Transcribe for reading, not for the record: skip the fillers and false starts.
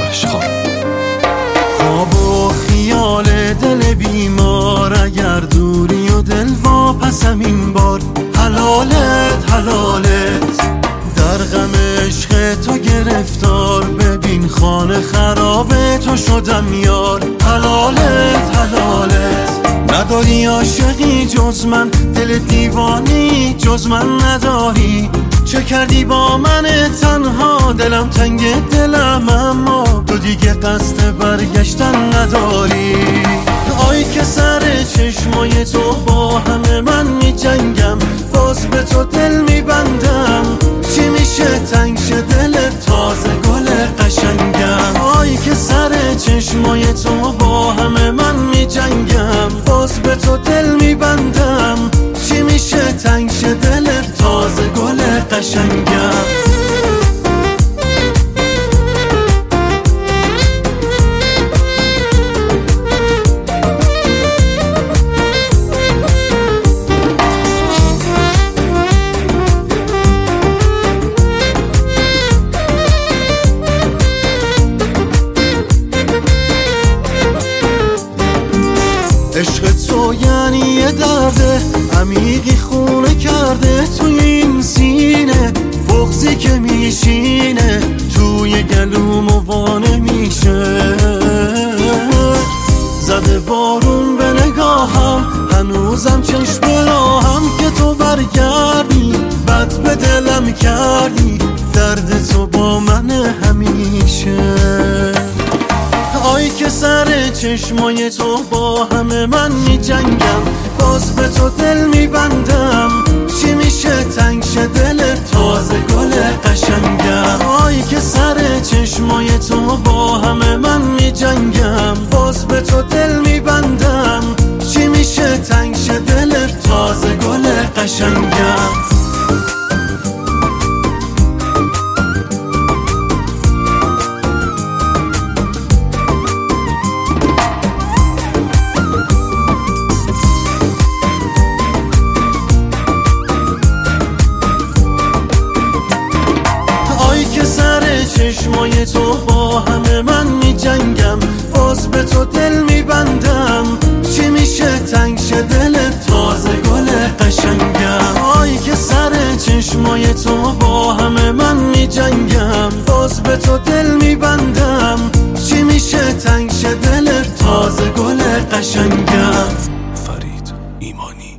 عشقا. خواب و خیال دل بیمار، اگر دوری و دل واپسم این بار. حلالت حلالت در غم عشق تو گرفتار، ببین خانه خرابه تو شدم یار. حلالت حلالت نداری عاشقی جز من، دل دیوانی جز من نداری. چه کردی با من تنها، دلم تنگ دلم اما تو دیگه قصد برگشتن نداری. آی که سر چشمای تو با همه من می جنگم، باز به تو دل می بندم. چی میشه تنگ شه دلت تازه گل قشنگم. آی که سر چشمای تو با همه من می جنگم، باز به تو دل می بندم. چی میشه تنگ شه دلت تازه گل قشنگم. عشق تو یعنی یه درده عمیقی خونه کرده توی این سینه. بغضی که میشینه توی گلوم و وانه میشه. زده بارون به نگاهم، هنوزم چشم راهم که تو برگردی. بد به دلم کردی، درد تو با من همیشه. آی که سر چشمای تو با همه من می جنگم، باز به تو دل می بندم. چی میشه تنگ شه دلت تازه گل قشنگم. آی که سر چشمای تو با همه من می جنگم، باز به تو دل می بندم. چی میشه تنگ شه دلت تازه گل قشنگم. چشمای تو با همه من می جنگم، باز به تو دل می بندم. چی میشه تنگ شه دلت تازه گل قشنگم. آی که سر چشمای تو با همه من می جنگم، باز به تو دل می بندم. چی میشه تنگ شه دلت تازه گل قشنگم. فرید ایمانی.